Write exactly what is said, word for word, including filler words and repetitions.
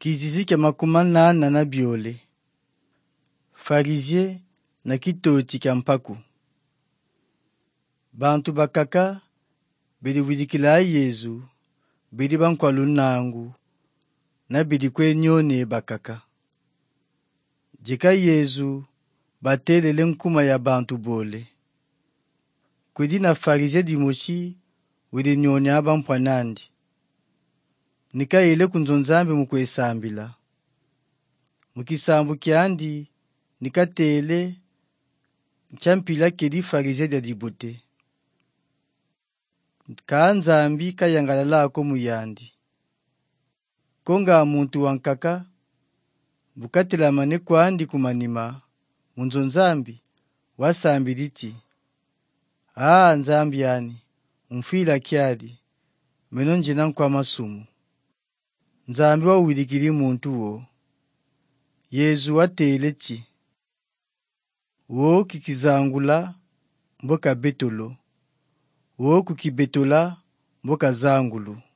Kizizi kya makumi nane na biole. Farizie na kitoti kya mpaku. Bantu bakaka bidi widikila Yezu, bidi bankwalu nangu, na bidi kwe nyone bakaka. Jika Yezu batelele nkuma ya bantu bole. Kwedi na farizie dimoshi widi nyone aba mpwanandi. Nika ile kunzonzambi mukwesambila. Mukisambu kiandi nika tele nchampila kedi farizie dia dibote. Kaanzambi kayangala ako muyandi. Konga muntu wankaka bukatila mane kwandi kumanima munzonzambi wasambi liti. Aa nzambi yani umfila kiadi menonje nankwa masumu. Nzambi wa widikili muntu wo. Yezu watele chi. Wo kikizangula mboka betolo. Wo kukibetola mboka zangulu.